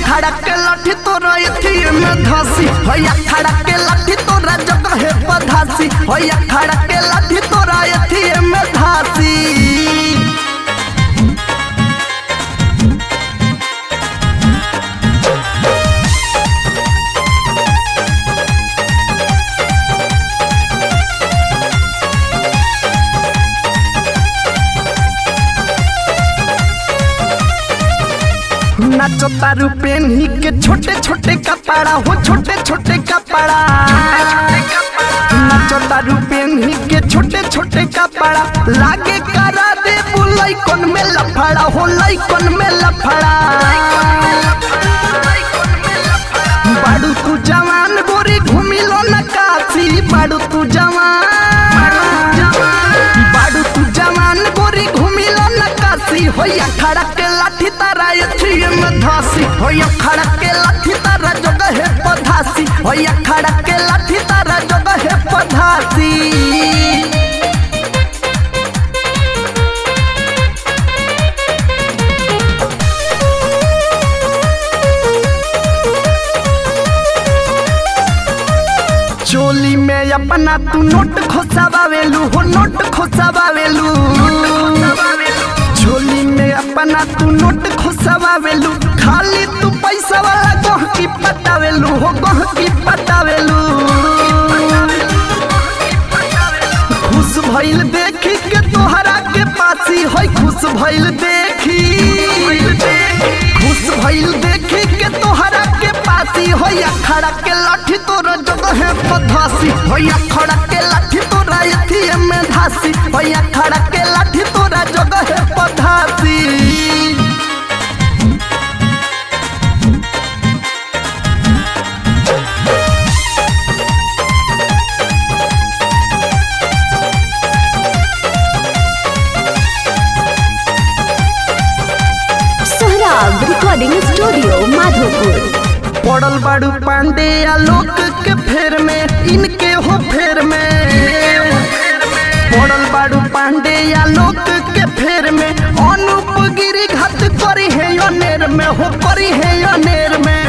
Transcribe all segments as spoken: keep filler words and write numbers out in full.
खड़ा के लाठी तोरा एथी में धासी होया खड़ा के लाठी तोरा जगह पधासी होया खड़ा के लाठी तोरा एथी में धासी। नाचो तारू पेन्ही के छोटे छोटे कपड़ा हो छोटे छोटे कपड़ा नाचो तारू पेन्ही के छोटे छोटे कपड़ा लागे करा दे बुलाई कौन में लफड़ा हो लाई कौन में लफड़ा। बाड़ू तू जवान गोरी घूमी लो न काशी बाड़ू तू जवान बाड़ू तू जवान गोरी घूमी लो न काशी होया खड़ा के लाठी तारा एथी में धासी होया खड़ा के लाठी तारा जगह है पधासी होया खड़ा के लाठी तारा जगह है पधासी। चोली में अपना तू नोट खोसावेलू हो नोट खोसावेलू चोली में अपना तू नोट खोसावेलू खाली तू पैसा वाला गोह की पटावेलू हो गोह की पटावेलू। खुश भइल देखी के तोहरा के पासी होई खुश भइल देखी खुश भइल देखी के तोहरा के पासी होया खड़ा के लाठी तोरा जगह है पधासी होया खड़ा के लाठी तोरा एथी में धासी होया खड़ा के लाठी तोरा जगह है पधासी। Sohrab recording studio Madhopur. पड़ल बाड़ू पांडे आलोक के फेर में इनके हो फेर में पड़ल बाड़ू पांडे आलोक के फेर में अनूप गिरी घात करी है अनेर में हो करी है अनेर में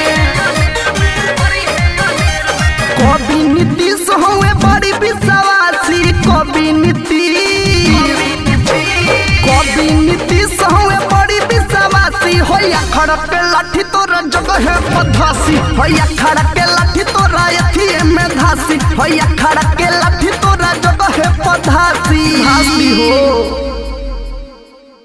कवि नीतीश हुए बड़ी विश्वासी कवि नीतीश कवि नीतीश हुए बड़ी विश्वासी होया खड़ा के लाठी तोरा जगह है पधासी होया खड़ा के लाठी तोरा एथी में